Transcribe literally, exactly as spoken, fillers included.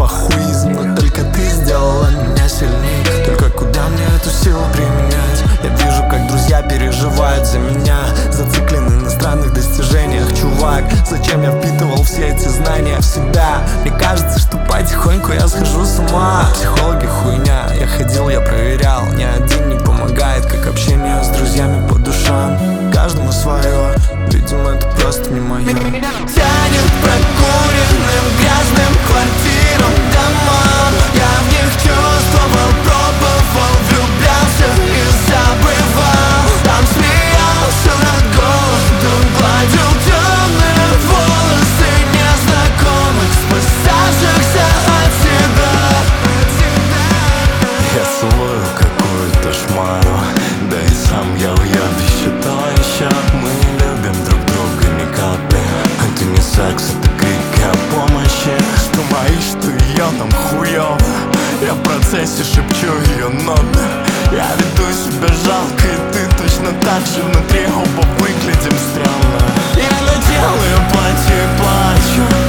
плохуизм, но только ты сделала меня сильней. Только куда мне эту силу применять? Я вижу, как друзья переживают за меня, зациклены на странных достижениях. Чувак, зачем я впитывал все эти знания в себя? Мне кажется, что потихоньку я схожу с ума. Психологи хуйня, я ходил, я проверял. Ни один не помогает, как общение с друзьями по душам. Каждому свое, видимо, это просто не мое. Тянет прокуренным грязным квартирам, домам. Я в них чувствовал, пробовал, влюблялся и забывал. Там смеялся над голодом, гладил темные волосы незнакомых, спасавшихся от себя. Я целую какую-то шмару, да и сам я уебищ, что еще? Мы не любим друг друга ни капли. Это не секс, это крики о помощи. Что мои, что ее, нам хуёво. Я в процессе шепчу ее ноты. Я веду себя жалко, и ты точно так же. Внутри оба выглядим странно. Я надел ее платье и плачу.